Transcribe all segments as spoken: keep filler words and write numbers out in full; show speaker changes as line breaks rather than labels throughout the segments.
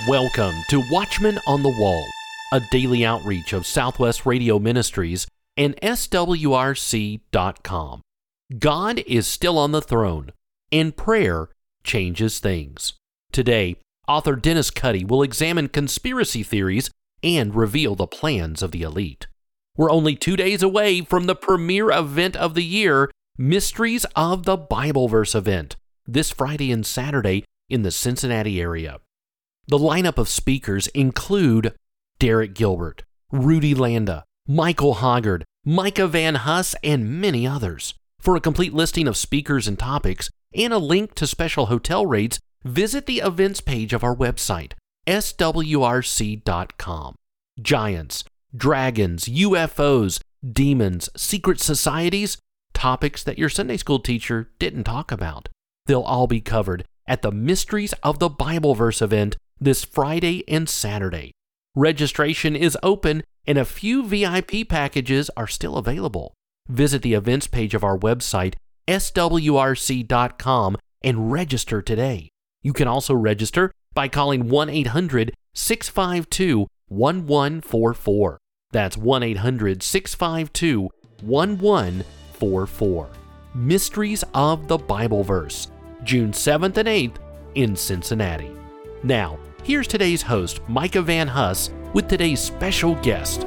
Welcome to Watchmen on the Wall, a daily outreach of Southwest Radio Ministries and S W R C dot com. God is still on the throne, and prayer changes things. Today, author Dennis Cuddy will examine conspiracy theories and reveal the plans of the elite. We're only two days away from the premier event of the year, Mysteries of the Bible Verse event, this Friday and Saturday in the Cincinnati area. The lineup of speakers include Derek Gilbert, Rudy Landa, Michael Hoggard, Micah Van Huss, and many others. For a complete listing of speakers and topics and a link to special hotel rates, visit the events page of our website, S W R C dot com. Giants, dragons, U F Os, demons, secret societies, topics that your Sunday school teacher didn't talk about. They'll all be covered at the Mysteries of the Bible Verse event this Friday and Saturday. Registration is open and a few V I P packages are still available. Visit the events page of our website, S W R C dot com, and register today. You can also register by calling one eight hundred, six five two, one one four four. That's one eight hundred, six five two, one one four four. Mysteries of the Bible Verse, June seventh and eighth in Cincinnati. Now, here's today's host, Micah Van Huss, with today's special guest.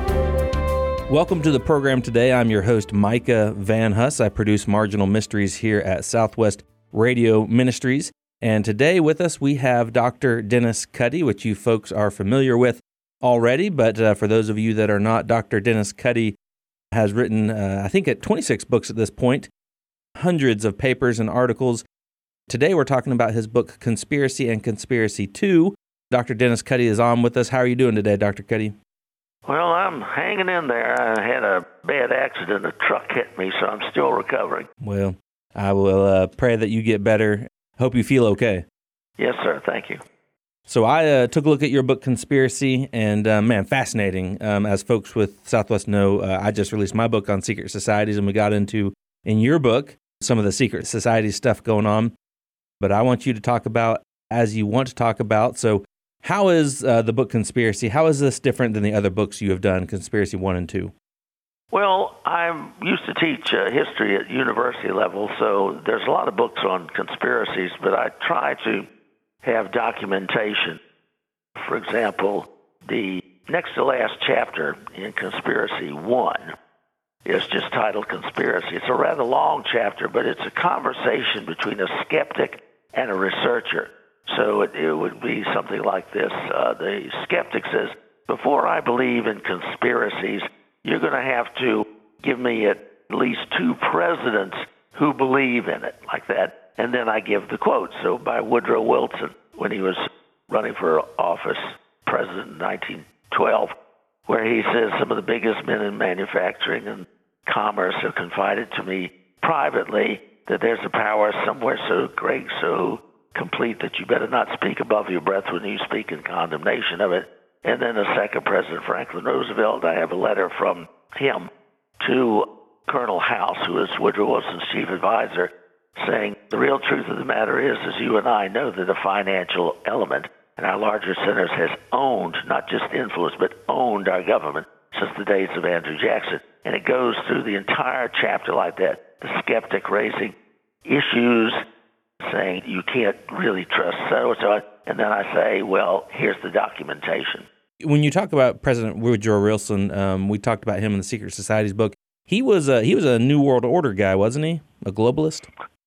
Welcome to the program today. I'm your host, Micah Van Huss. I produce Marginal Mysteries here at Southwest Radio Ministries. And today with us, we have Doctor Dennis Cuddy, which you folks are familiar with already. But uh, for those of you that are not, Doctor Dennis Cuddy has written, uh, I think, at twenty-six books at this point, hundreds of papers and articles. Today, we're talking about his book, Conspiracy and Conspiracy two. Doctor Dennis Cuddy is on with us. How are you doing today, Doctor Cuddy?
Well, I'm hanging in there. I had a bad accident. A truck hit me, so I'm still recovering.
Well, I will uh, pray that you get better. Hope you feel okay.
Yes, sir. Thank you.
So I uh, took a look at your book, Conspiracy, and uh, man, fascinating. Um, as folks with Southwest know, uh, I just released my book on secret societies, and we got into, in your book, some of the secret society stuff going on. But I want you to talk about as you want to talk about. So how is uh, the book Conspiracy, how is this different than the other books you have done, Conspiracy one and two?
Well, I used to teach uh, history at university level, so there's a lot of books on conspiracies, but I try to have documentation. For example, the next to last chapter in Conspiracy one is just titled Conspiracy. It's a rather long chapter, but it's a conversation between a skeptic and a researcher. So it, it would be something like this. Uh, the skeptic says, before I believe in conspiracies, you're going to have to give me at least two presidents who believe in it, like that. And then I give the quote. So by Woodrow Wilson, when he was running for office, president in nineteen twelve, where he says some of the biggest men in manufacturing and commerce have confided to me privately that there's a power somewhere so great, so complete that you better not speak above your breath when you speak in condemnation of it. And then the second president, Franklin Roosevelt, I have a letter from him to Colonel House, who is Woodrow Wilson's chief advisor, saying the real truth of the matter is, as you and I know, that the financial element in our larger centers has owned, not just influenced, but owned our government since the days of Andrew Jackson. And it goes through the entire chapter like that. The skeptic raising issues, saying you can't really trust so-and-so. And then I say, well, here's the documentation.
When you talk about President Woodrow Wilson, um, we talked about him in the Secret Societies book. He was a, he was a New World Order guy, wasn't he? A globalist?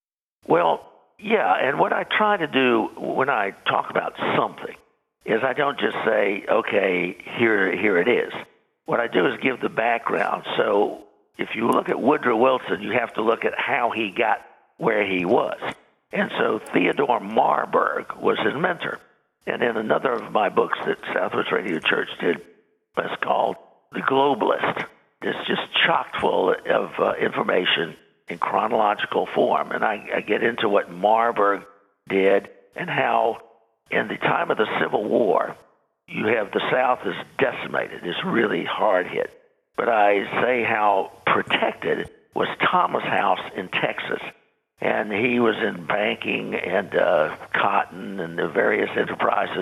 Well, yeah, and what I try to do when I talk about something is I don't just say, okay, here, here it is. What I do is give the background. So if you look at Woodrow Wilson, you have to look at how he got where he was. And so Theodore Marburg was his mentor. And in another of my books that Southwest Radio Church did, it's called The Globalist. It's just chock full of uh, information in chronological form. And I, I get into what Marburg did and how in the time of the Civil War, you have the South is decimated, it's really hard hit. But I say how protected was Thomas House in Texas. And he was in banking and uh, cotton and the various enterprises.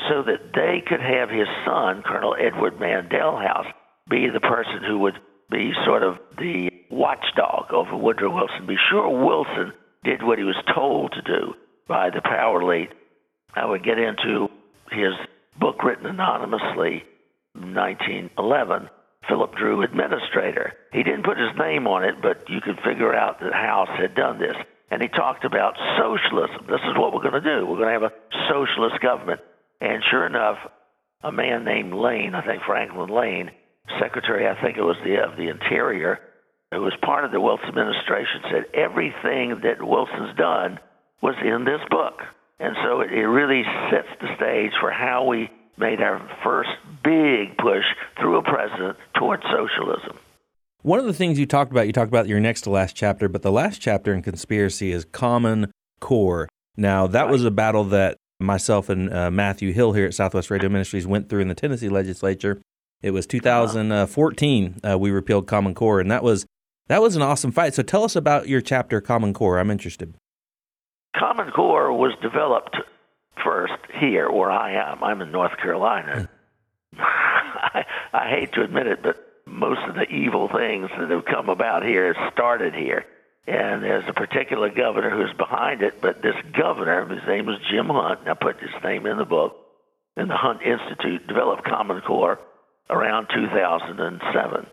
so that they could have his son, Colonel Edward Mandell House, be the person who would be sort of the watchdog over Woodrow Wilson. Be sure Wilson did what he was told to do by the power elite. I would get into his book written anonymously in nineteen eleven, Philip Drew, Administrator. He didn't put his name on it, but you could figure out that House had done this. And he talked about socialism. This is what we're going to do. We're going to have a socialist government. And sure enough, a man named Lane, I think Franklin Lane, Secretary, I think it was the of the Interior, who was part of the Wilson administration, said everything that Wilson's done was in this book. And so it, it really sets the stage for how we made our first big push through a president towards socialism.
One of the things you talked about, you talked about your next to last chapter, but the last chapter in Conspiracy is Common Core. Now, that right. was a battle that myself and uh, Matthew Hill here at Southwest Radio Ministries went through in the Tennessee legislature. It was two thousand fourteen uh, we repealed Common Core, and that was that was an awesome fight. So tell us about your chapter, Common Core. I'm interested.
Common Core was developed first here where I am. I'm in North Carolina. I, I hate to admit it, but most of the evil things that have come about here started here. And there's a particular governor who's behind it, but this governor, his name was Jim Hunt, and I put his name in the book, and the Hunt Institute developed Common Core around two thousand seven.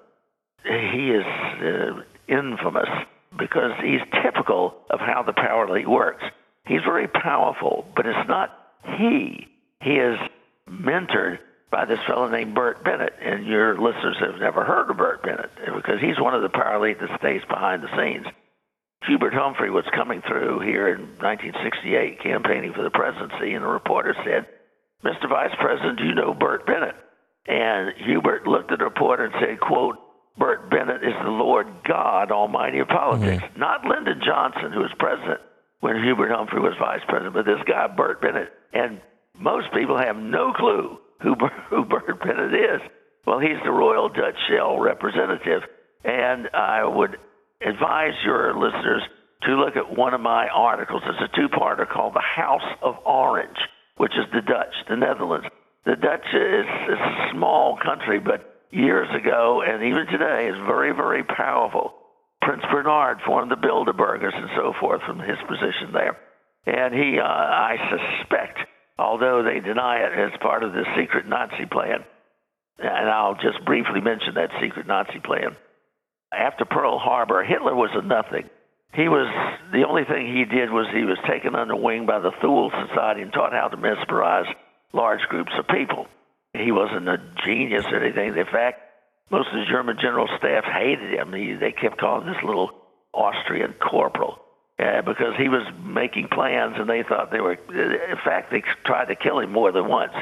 He is uh, infamous because he's typical of how the power elite works. He's very powerful, but it's not he. He is mentored by this fellow named Burt Bennett, and your listeners have never heard of Burt Bennett because he's one of the power elite that stays behind the scenes. Hubert Humphrey was coming through here in nineteen sixty-eight campaigning for the presidency, and a reporter said, "Mister Vice President, do you know Burt Bennett?" And Hubert looked at the reporter and said, quote, "Burt Bennett is the Lord God Almighty of politics." Mm-hmm. Not Lyndon Johnson, who was president when Hubert Humphrey was vice president, but this guy, Burt Bennett. And most people have no clue who, who Burt Bennett is. Well, he's the Royal Dutch Shell representative. And I would advise your listeners to look at one of my articles. It's a two-parter called The House of Orange, which is the Dutch, the Netherlands. The Dutch is, is a small country, but years ago and even today is very, very powerful. Prince Bernhard formed the Bilderbergers and so forth from his position there. And he, uh, I suspect, although they deny it as part of the secret Nazi plan, and I'll just briefly mention that secret Nazi plan. After Pearl Harbor, Hitler was a nothing. He was, the only thing he did was he was taken under wing by the Thule Society and taught how to mesmerize large groups of people. He wasn't a genius or anything. In fact, most of the German general staff hated him. He, they kept calling this little Austrian corporal uh, because he was making plans, and they thought they were, in fact, they tried to kill him more than once.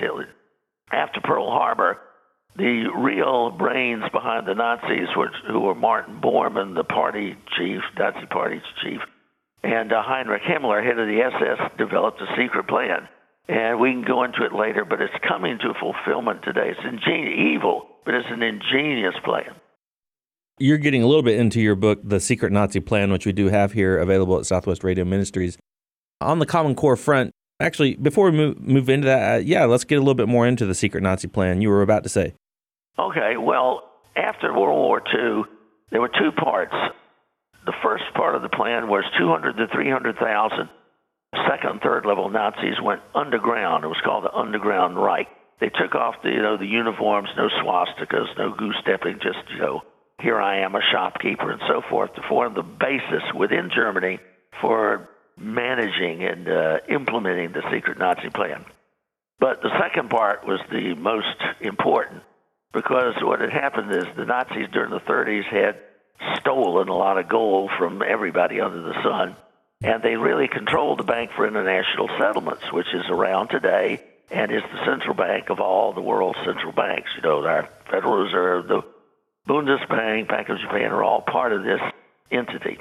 After Pearl Harbor, the real brains behind the Nazis, were, who were Martin Bormann, the party chief, Nazi party chief, and uh, Heinrich Himmler, head of the S S, developed a secret plan. And we can go into it later, but it's coming to fulfillment today. It's ingenious, evil, but it's an ingenious plan.
You're getting a little bit into your book, The Secret Nazi Plan, which we do have here available at Southwest Radio Ministries. On the Common Core front, actually, before we move, move into that, uh, yeah, let's get a little bit more into the Secret Nazi Plan you were about to say.
Okay, well, after World War Two, there were two parts. The first part of the plan was two hundred to three hundred thousand second and third level Nazis went underground. It was called the Underground Reich. They took off the, you know, the uniforms, no swastikas, no goose-stepping, just, you know, here I am, a shopkeeper, and so forth, to form the basis within Germany for managing and uh, implementing the secret Nazi plan. But the second part was the most important, because what had happened is the Nazis during the thirties had stolen a lot of gold from everybody under the sun, and they really controlled the Bank for International Settlements, which is around today and is the central bank of all the world's central banks. You know, our Federal Reserve, the Bundesbank, Bank of Japan are all part of this entity.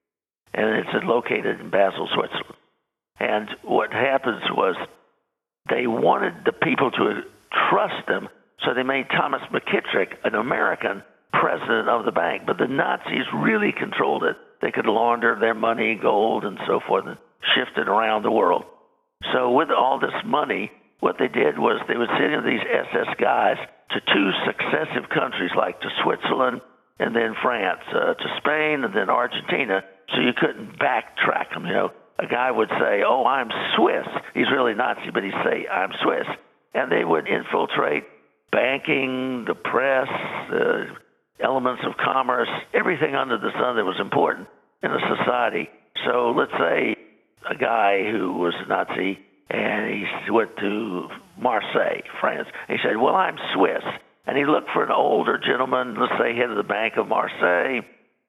And it's located in Basel, Switzerland. And what happens was they wanted the people to trust them, so they made Thomas McKittrick an American president of the bank. But the Nazis really controlled it. They could launder their money, gold, and so forth, and shift it around the world. So with all this money, what they did was they would send in these S S guys to two successive countries, like to Switzerland and then France, uh, to Spain and then Argentina, so you couldn't backtrack them, you know. A guy would say, oh, I'm Swiss. He's really Nazi, but he'd say, I'm Swiss. And they would infiltrate banking, the press, the elements of commerce, everything under the sun that was important in a society. So let's say a guy who was a Nazi, and he went to Marseille, France. He said, well, I'm Swiss. And he looked for an older gentleman, let's say head of the Bank of Marseille,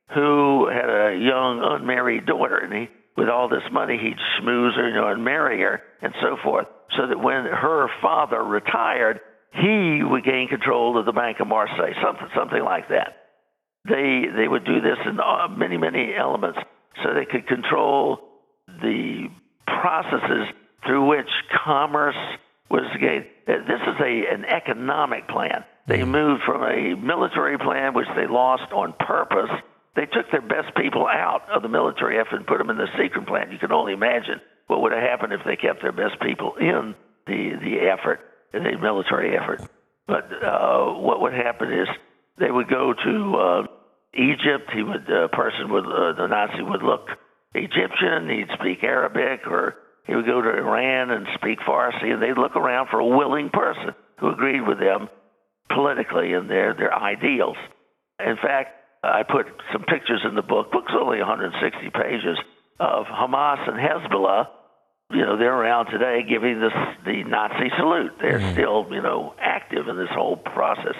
who had a young unmarried daughter. And he, with all this money, he'd schmooze her, you know, and marry her and so forth, so that when her father retired, he would gain control of the Bank of Marseille, something, something like that. They, they would do this in uh, many, many elements, so they could control the processes through which commerce was gained. This is a, an economic plan. They moved from a military plan, which they lost on purpose. They took their best people out of the military effort and put them in the secret plan. You can only imagine what would have happened if they kept their best people in the, the effort, the military effort. But uh, what would happen is they would go to uh, Egypt. He would, a person would, uh, the Nazi would look Egyptian. He'd speak Arabic, or he would go to Iran and speak Farsi, and they'd look around for a willing person who agreed with them politically and their, their ideals. In fact, I put some pictures in the book. The book's only one hundred sixty pages of Hamas and Hezbollah. You know, they're around today giving this, the Nazi salute. They're mm-hmm. still, you know, active in this whole process.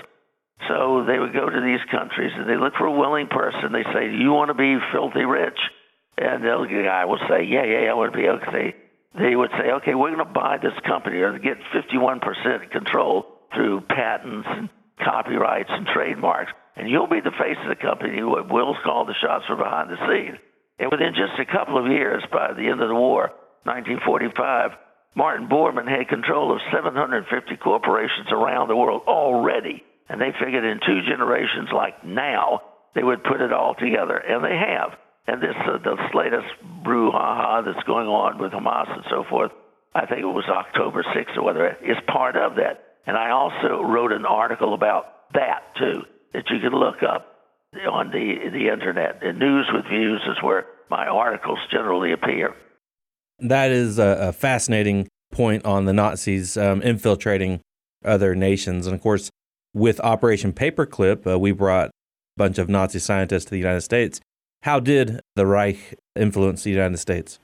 So they would go to these countries and they look for a willing person. They say, do you want to be filthy rich? And the guy will say, yeah, yeah, yeah, I want to be okay. They would say, okay, we're going to buy this company or get fifty-one percent control through patents and copyrights and trademarks. And you'll be the face of the company. We'll call the shots from behind the scenes. And within just a couple of years, by the end of the war, nineteen forty-five, Martin Bormann had control of seven hundred fifty corporations around the world already. And they figured in two generations, like now, they would put it all together. And they have. And this, uh, this latest brouhaha that's going on with Hamas and so forth, I think it was October sixth or whatever, is part of that. And I also wrote an article about that, too, that you can look up on the, the Internet. And News with Views is where my articles generally appear.
That is a, a fascinating point on the Nazis um, infiltrating other nations. And, of course, with Operation Paperclip, uh, we brought a bunch of Nazi scientists to the United States. How did the Reich influence the United States?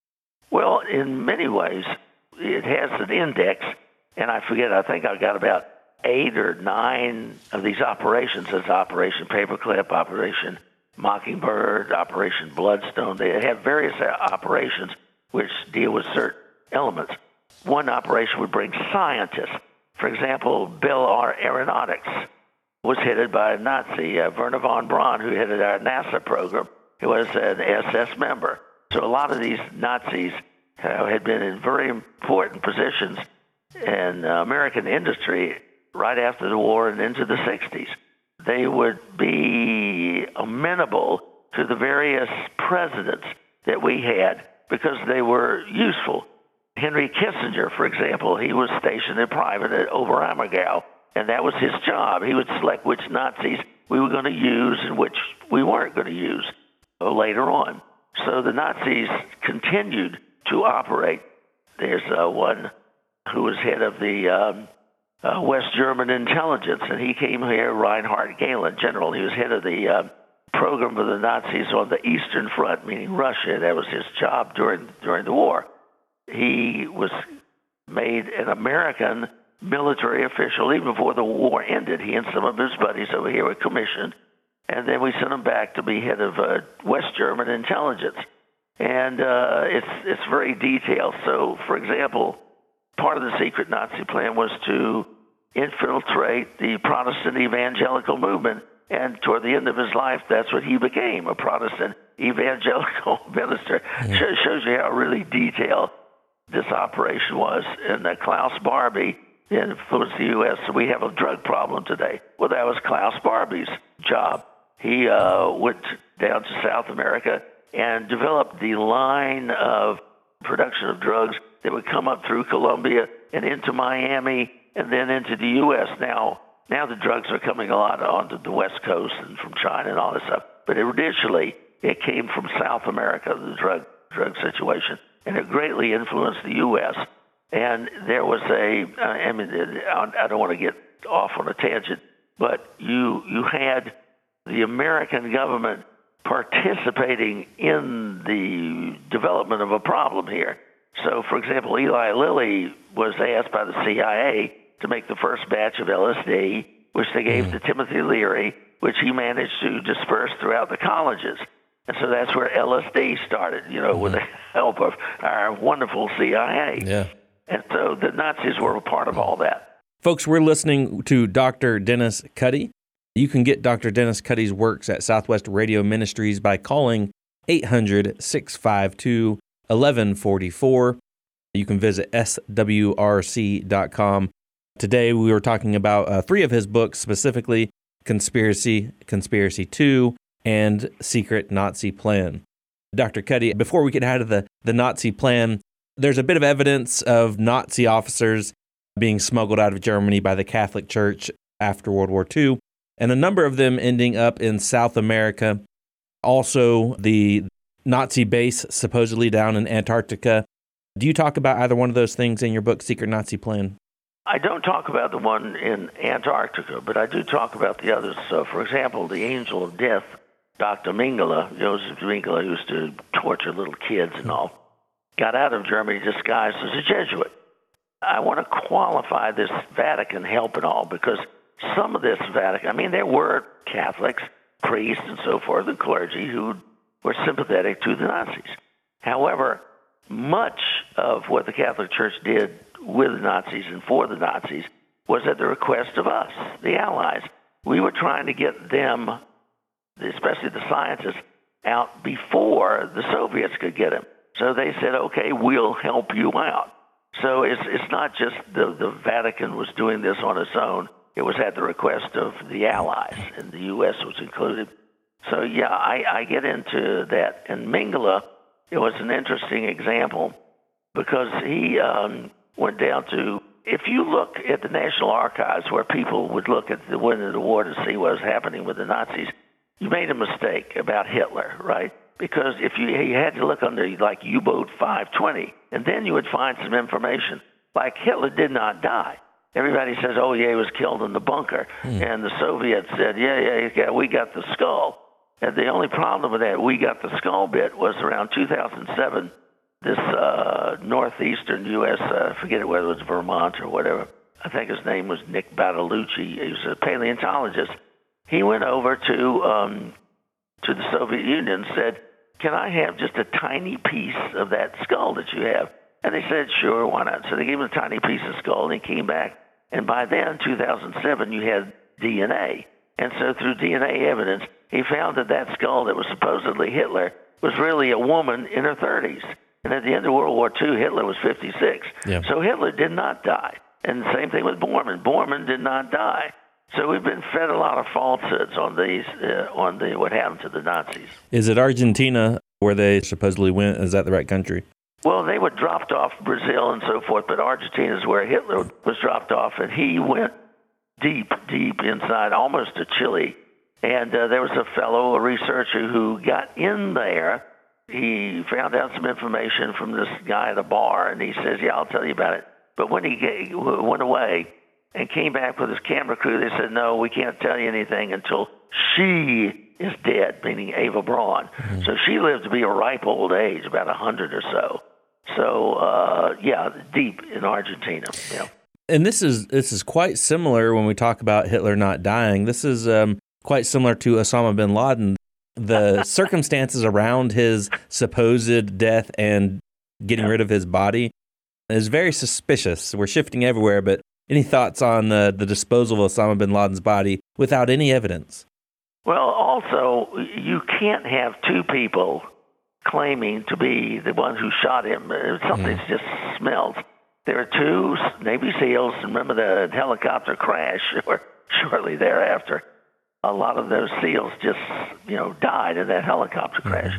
Well, in many ways, it has an index, and I forget, I think I got about eight or nine of these operations. There's Operation Paperclip, Operation Mockingbird, Operation Bloodstone. They have various operations which deal with certain elements. One operation would bring scientists. For example, Bell Aeronautics was headed by a Nazi, uh, Werner von Braun, who headed our NASA program. He was an S S member. So a lot of these Nazis uh, had been in very important positions in uh, American industry right after the war and into the sixties. They would be amenable to the various presidents that we had because they were useful. Henry Kissinger, for example, he was stationed in private at Oberammergau, and that was his job. He would select which Nazis we were going to use and which we weren't going to use later on. So the Nazis continued to operate. There's uh, one who was head of the um, uh, West German intelligence, and he came here, Reinhard Gehlen, general. He was head of the uh, program of the Nazis on the Eastern Front, meaning Russia. That was his job during during the war. He was made an American military official even before the war ended. He and some of his buddies over here were commissioned, and then we sent him back to be head of uh, West German intelligence. And uh, it's it's very detailed. So, for example, part of the secret Nazi plan was to infiltrate the Protestant evangelical movement, and toward the end of his life, that's what he became, a Protestant evangelical minister. Mm. Shows, shows you how really detailed this operation was. And uh, Klaus Barbie influenced the U S So we have a drug problem today. Well, that was Klaus Barbie's job. He uh, went down to South America and developed the line of production of drugs that would come up through Colombia and into Miami and then into the U S Now, now the drugs are coming a lot onto the West Coast and from China and all this stuff. But initially, it came from South America, the drug drug situation, and it greatly influenced the U S And there was a, I mean, I don't want to get off on a tangent, but you you had the American government participating in the development of a problem here. So, for example, Eli Lilly was asked by the C I A to make the first batch of L S D, which they gave mm. to Timothy Leary, which he managed to disperse throughout the colleges. And so that's where L S D started, you know, mm-hmm. with the help of our wonderful C I A.
Yeah.
And so the Nazis were a part of all that.
Folks, we're listening to Doctor Dennis Cuddy. You can get Doctor Dennis Cuddy's works at Southwest Radio Ministries by calling eight hundred, six five two, eleven forty-four. You can visit S W R C dot com. Today we were talking about uh, three of his books, specifically Conspiracy, Conspiracy two, and Secret Nazi Plan. Doctor Cuddy, before we get out of the, the Nazi plan, there's a bit of evidence of Nazi officers being smuggled out of Germany by the Catholic Church after World War Two, and a number of them ending up in South America. Also, the Nazi base supposedly down in Antarctica. Do you talk about either one of those things in your book, Secret Nazi Plan?
I don't talk about the one in Antarctica, but I do talk about the others. So, for example, the Angel of Death, Doctor Mengele, Joseph Mengele, who used to torture little kids and all, got out of Germany disguised as a Jesuit. I want to qualify this Vatican help and all, because some of this Vatican, I mean, there were Catholics, priests, and so forth, and clergy who were sympathetic to the Nazis. However, much of what the Catholic Church did with the Nazis and for the Nazis was at the request of us, the Allies. We were trying to get them, especially the scientists, out before the Soviets could get them. So they said, okay, we'll help you out. So it's it's not just the, the Vatican was doing this on its own. It was at the request of the Allies, and the U S was included. So, yeah, I, I get into that. And Mengele, it was an interesting example because he um, went down to, if you look at the National Archives where people would look at the end of the war to see what was happening with the Nazis, you made a mistake about Hitler, right? Because if you, you had to look under like U-boat five twenty, and then you would find some information. Like Hitler did not die. Everybody says, oh, yeah, he was killed in the bunker. Mm. And the Soviets said, yeah, yeah, yeah, we got the skull. And the only problem with that, we got the skull bit, was around two thousand seven, this uh, northeastern U S, uh, I forget whether it was Vermont or whatever. I think his name was Nick Bartolucci. He was a paleontologist. He went over to um, to the Soviet Union and said, can I have just a tiny piece of that skull that you have? And they said, sure, why not? So they gave him a tiny piece of skull, and he came back. And by then, two thousand seven, you had D N A. And so through D N A evidence, he found that that skull that was supposedly Hitler was really a woman in her thirties. And at the end of World War Two, Hitler was fifty-six. Yeah. So Hitler did not die. And the same thing with Bormann. Bormann did not die. So we've been fed a lot of falsehoods on these, uh, on the what happened to the Nazis.
Is it Argentina where they supposedly went? Is that the right country?
Well, they were dropped off Brazil and so forth, but Argentina is where Hitler was dropped off, and he went deep, deep inside, almost to Chile. And uh, there was a fellow, a researcher, who got in there. He found out some information from this guy at a bar, and he says, yeah, I'll tell you about it. But when he went away and came back with his camera crew, they said, no, we can't tell you anything until she is dead, meaning Eva Braun. Mm-hmm. So she lived to be a ripe old age, about one hundred or so. So, uh, yeah, deep in Argentina. Yeah.
And this is this is quite similar when we talk about Hitler not dying. This is um, quite similar to Osama bin Laden. The circumstances around his supposed death and getting yeah. rid of his body is very suspicious. We're shifting everywhere, but any thoughts on the, the disposal of Osama bin Laden's body without any evidence?
Well, also, you can't have two people claiming to be the one who shot him. Something mm. just smells. There are two Navy SEALs, remember the helicopter crash or shortly thereafter. A lot of those SEALs just, you know, died in that helicopter crash. Mm-hmm.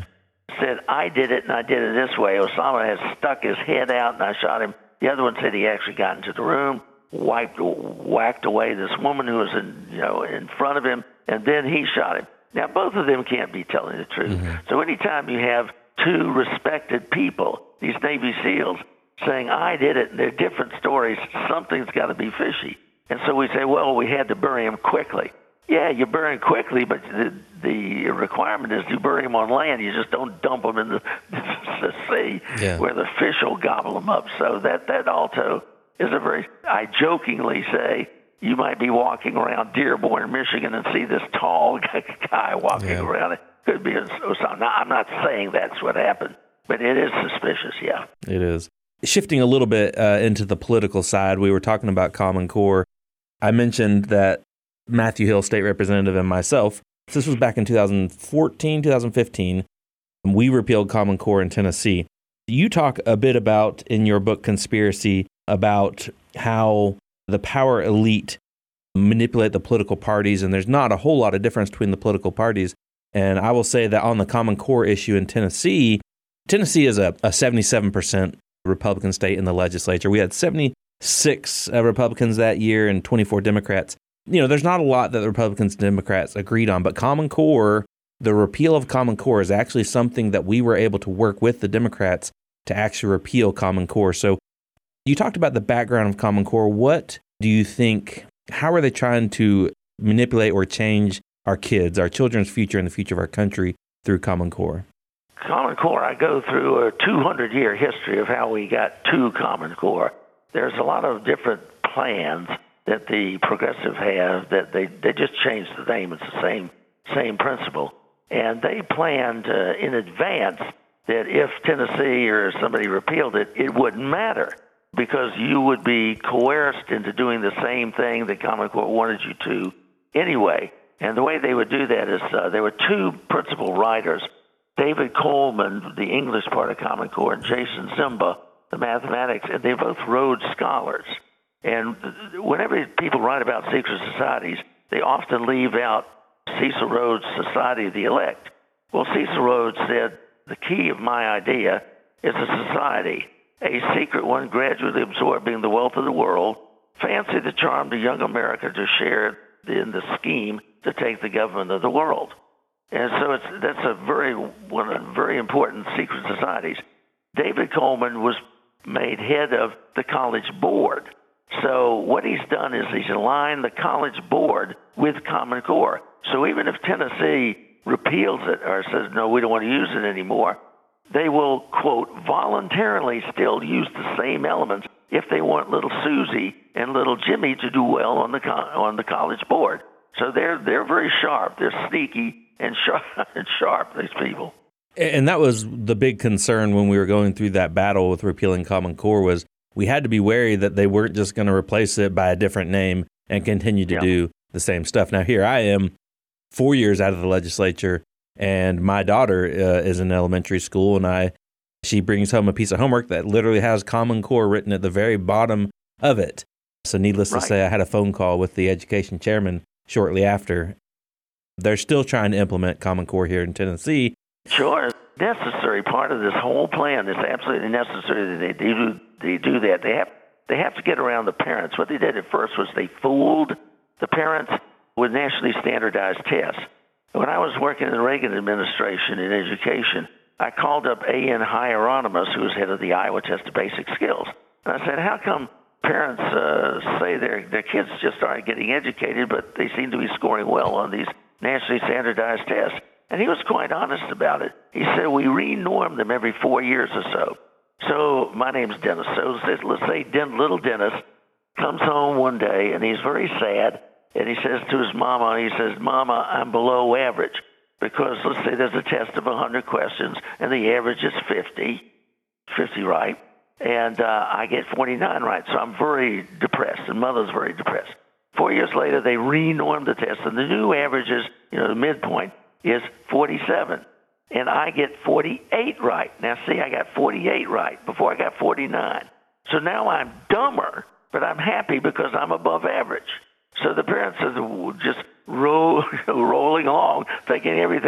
said, I did it and I did it this way. Osama had stuck his head out and I shot him. The other one said he actually got into the room, wiped, whacked away this woman who was in, you know, in front of him, and then he shot him. Now, both of them can't be telling the truth. Mm-hmm. So anytime you have two respected people, these Navy SEALs, saying, I did it, and they're different stories, something's got to be fishy. And so we say, well, we had to bury him quickly. Yeah, you bury him quickly, but the, the requirement is you bury him on land. You just don't dump him in the, the sea yeah. where the fish will gobble them up. So that, that also is a very, I jokingly say, you might be walking around Dearborn, Michigan, and see this tall guy walking yeah. around. It could be Osama. Now, I'm not saying that's what happened, but it is suspicious, yeah.
It is. Shifting a little bit uh, into the political side, we were talking about Common Core. I mentioned that Matthew Hill, state representative, and myself, this was back in two thousand fourteen, two thousand fifteen, we repealed Common Core in Tennessee. You talk a bit about, in your book, Conspiracy, about how the power elite manipulate the political parties, and there's not a whole lot of difference between the political parties. And I will say that on the Common Core issue in Tennessee, Tennessee is a, a seventy-seven percent Republican state in the legislature. We had seventy-six uh, Republicans that year and twenty-four Democrats. You know, there's not a lot that the Republicans and Democrats agreed on, but Common Core, the repeal of Common Core is actually something that we were able to work with the Democrats to actually repeal Common Core. So you talked about the background of Common Core. What do you think, how are they trying to manipulate or change our kids, our children's future and the future of our country through Common Core?
Common Core, I go through a two hundred year history of how we got to Common Core. There's a lot of different plans that the progressive have that they, they just changed the name. It's the same same principle. And they planned uh, in advance that if Tennessee or somebody repealed it, it wouldn't matter because you would be coerced into doing the same thing that Common Core wanted you to anyway. And the way they would do that is uh, there were two principal writers, David Coleman, the English part of Common Core, and Jason Zimba, the mathematics, and they both Rhodes Scholars. And whenever people write about secret societies, they often leave out Cecil Rhodes' Society of the Elect. Well, Cecil Rhodes said, the key of my idea is a society, a secret one gradually absorbing the wealth of the world, fancy the charm to young America to share in the scheme to take the government of the world. And so it's, that's a very one of the very important secret societies. David Coleman was made head of the college board. So what he's done is he's aligned the college board with Common Core. So even if Tennessee repeals it or says, no, we don't want to use it anymore, they will, quote, voluntarily still use the same elements if they want little Susie and little Jimmy to do well on the co- on the college board. So they're they're very sharp. They're sneaky and sharp, and sharp, these people.
And that was the big concern when we were going through that battle with repealing Common Core was we had to be wary that they weren't just going to replace it by a different name and continue to yeah. do the same stuff. Now, here I am, four years out of the legislature, and my daughter uh, is in elementary school, and I she brings home a piece of homework that literally has Common Core written at the very bottom of it. So needless right. to say, I had a phone call with the education chairman shortly after. They're still trying to implement Common Core here in Tennessee.
Sure. Necessary part of this whole plan. It's absolutely necessary that they do, they do that. They have, they have to get around the parents. What they did at first was they fooled the parents with nationally standardized tests. When I was working in the Reagan administration in education, I called up A N Hieronymus, who was head of the Iowa Test of Basic Skills. And I said, how come parents uh, say their, their kids just aren't getting educated, but they seem to be scoring well on these nationally standardized tests? And he was quite honest about it. He said, we re-norm them every four years or so. So my name's Dennis. So let's say little Dennis comes home one day, and he's very sad, and he says to his mama, he says, Mama, I'm below average. Because let's say there's a test of one hundred questions, and the average is fifty, fifty right, and uh, I get forty-nine right. So I'm very depressed, and Mother's very depressed. Four years later, they re-normed the test, and the new average is, you know, the midpoint is forty-seven, and I get forty-eight right. Now, see, I got forty-eight right before I got forty-nine. So now I'm dumber, but I'm happy because I'm above average. So the parents are just roll, rolling along, thinking everything's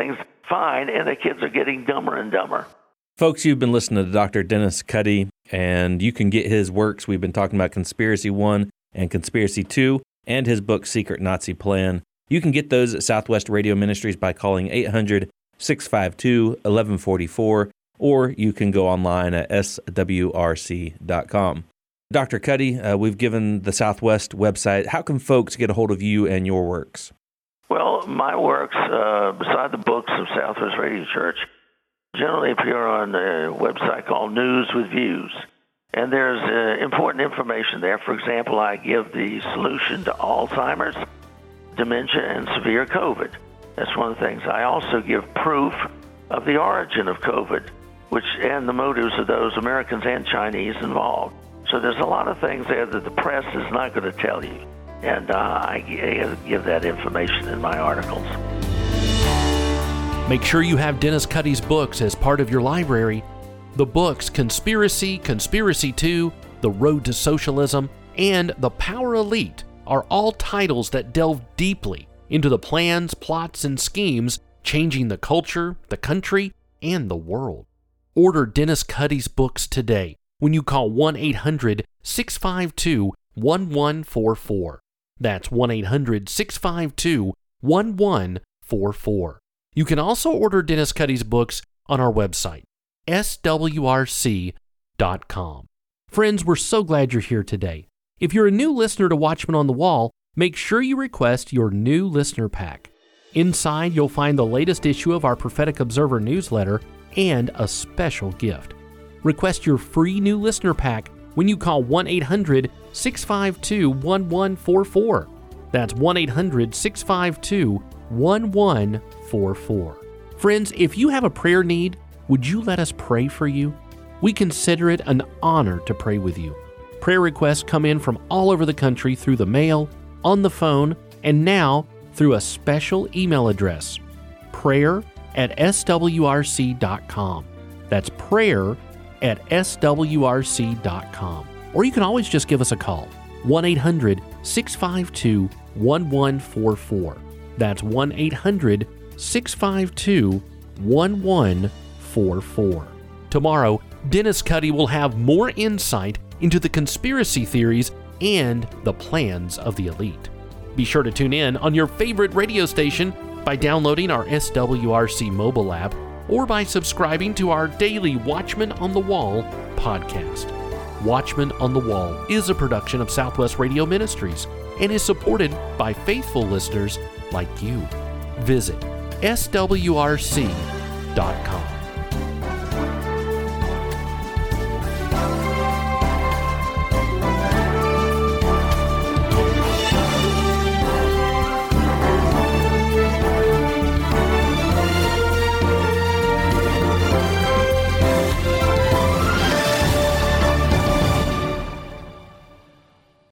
fine, and the kids are getting dumber and dumber.
Folks, you've been listening to Doctor Dennis Cuddy, and you can get his works. We've been talking about Conspiracy One and Conspiracy Two, and his book, Secret Nazi Plan. You can get those at Southwest Radio Ministries by calling eight hundred, six five two, one one four four, or you can go online at S W R C dot com. Doctor Cuddy, uh, we've given the Southwest website. How can folks get a hold of you and your works?
Well, my works, uh, beside the books of Southwest Radio Church, generally appear on a website called News with Views. And there's uh, important information there. For example, I give the solution to Alzheimer's, dementia, and severe COVID. That's one of the things. I also give proof of the origin of COVID, which and the motives of those Americans and Chinese involved. So there's a lot of things there that the press is not going to tell you. And uh, I give that information in my articles.
Make sure you have Dennis Cuddy's books as part of your library. The books Conspiracy, Conspiracy Two, The Road to Socialism, and The Power Elite are all titles that delve deeply into the plans, plots, and schemes changing the culture, the country, and the world. Order Dennis Cuddy's books today when you call one eight hundred, six five two, one one four four. That's one eight hundred, six five two, one one four four. You can also order Dennis Cuddy's books on our website, S W R C dot com. Friends, we're so glad you're here today. If you're a new listener to Watchmen on the Wall, make sure you request your new listener pack. Inside, you'll find the latest issue of our Prophetic Observer newsletter and a special gift. Request your free new listener pack when you call one eight hundred, six five two, one one four four. That's one eight hundred, six five two, one one four four. Friends, if you have a prayer need, would you let us pray for you? We consider it an honor to pray with you. Prayer requests come in from all over the country through the mail, on the phone, and now through a special email address, prayer at S W R C dot com. That's prayer at S W R C dot com. Or you can always just give us a call, one eight hundred, six five two, one one four four. That's one eight hundred, six five two, one one four four. Tomorrow, Dennis Cuddy will have more insight into the conspiracy theories and the plans of the elite. Be sure to tune in on your favorite radio station by downloading our S W R C mobile app or by subscribing to our daily Watchmen on the Wall podcast. Watchmen on the Wall is a production of Southwest Radio Ministries and is supported by faithful listeners like you. Visit S W R C dot com.